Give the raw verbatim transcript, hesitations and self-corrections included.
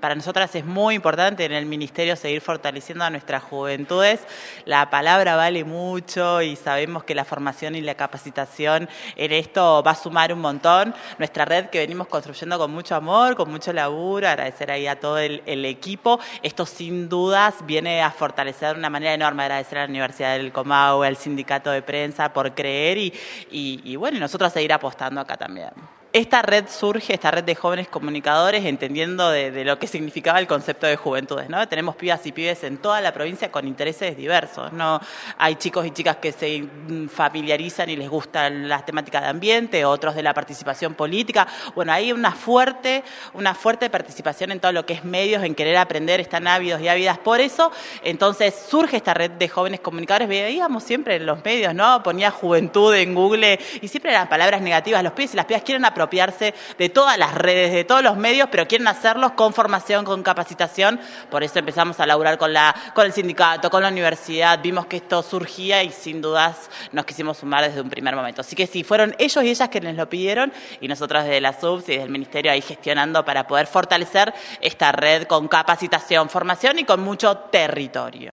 para nosotras es muy importante en el Ministerio seguir fortaleciendo a nuestras juventudes. La palabra vale mucho y sabemos que la formación y la capacitación en esto va a sumar un montón. Nuestra red que venimos construyendo con mucho amor, con mucho laburo, agradecer ahí a todo el, el equipo. Esto sin dudas viene a fortalecer de una manera enorme, agradecer a la Universidad del Comahue, al Sindicato de Prensa por creer y, y, y bueno, y nosotros a seguir apostando acá también. Esta red surge, esta red de jóvenes comunicadores, entendiendo de, de lo que significaba el concepto de juventudes, ¿no? Tenemos pibas y pibes en toda la provincia con intereses diversos, ¿no? Hay chicos y chicas que se familiarizan y les gustan las temáticas de ambiente, otros de la participación política. Bueno, hay una fuerte, una fuerte participación en todo lo que es medios, en querer aprender, están ávidos y ávidas por eso. Entonces surge esta red de jóvenes comunicadores, veíamos siempre en los medios, ¿no? Ponía juventud en Google y siempre eran palabras negativas. Los pibes y las pibas quieren aprender apropiarse de todas las redes, de todos los medios, pero quieren hacerlos con formación, con capacitación. Por eso empezamos a laburar con, la, con el sindicato, con la universidad. Vimos que esto surgía y sin dudas nos quisimos sumar desde un primer momento. Así que sí, fueron ellos y ellas quienes lo pidieron y nosotros desde la S U B S y desde el Ministerio ahí gestionando para poder fortalecer esta red con capacitación, formación y con mucho territorio.